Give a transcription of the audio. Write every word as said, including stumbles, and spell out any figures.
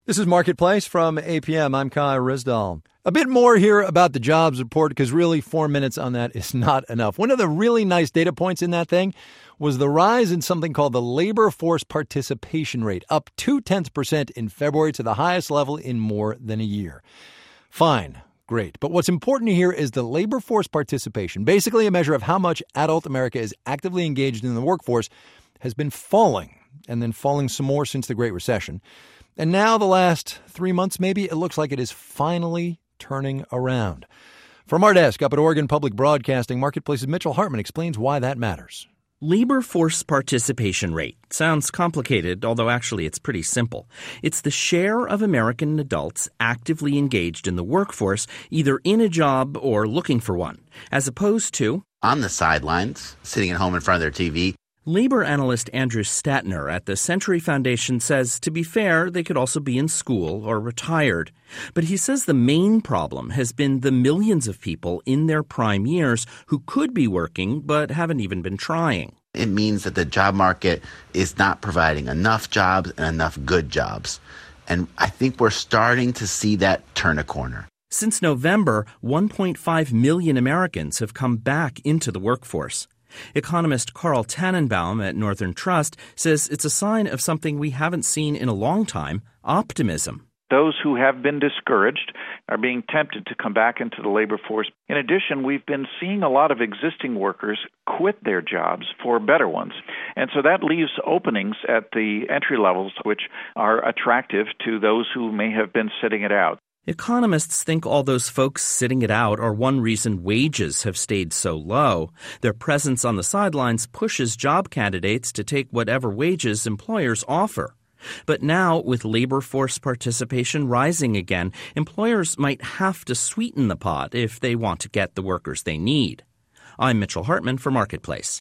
This is Marketplace from A P M. I'm Kai Rizdal. A bit more here about the jobs report, because really four minutes on that is not enough. One of the really nice data points in that thing was the rise in something called the labor force participation rate, up two-tenths percent in February to the highest level in more than a year. Fine, great. But what's important here is the labor force participation, basically a measure of how much adult America is actively engaged in the workforce, has been falling, and then falling some more since the Great Recession. And now the last three months, maybe, it looks like it is finally turning around. From our desk up at Oregon Public Broadcasting, Marketplace's Mitchell Hartman explains why that matters. Labor force participation rate sounds complicated, although actually it's pretty simple. It's the share of American adults actively engaged in the workforce, either in a job or looking for one, as opposed to on the sidelines, sitting at home in front of their T V. Labor analyst Andrew Statner at the Century Foundation says, to be fair, they could also be in school or retired. But he says the main problem has been the millions of people in their prime years who could be working but haven't even been trying. It means that the job market is not providing enough jobs and enough good jobs. And I think we're starting to see that turn a corner. Since November, one point five million Americans have come back into the workforce. Economist Carl Tannenbaum at Northern Trust says it's a sign of something we haven't seen in a long time, optimism. Those who have been discouraged are being tempted to come back into the labor force. In addition, we've been seeing a lot of existing workers quit their jobs for better ones. And so that leaves openings at the entry levels, which are attractive to those who may have been sitting it out. Economists think all those folks sitting it out are one reason wages have stayed so low. Their presence on the sidelines pushes job candidates to take whatever wages employers offer. But now, with labor force participation rising again, employers might have to sweeten the pot if they want to get the workers they need. I'm Mitchell Hartman for Marketplace.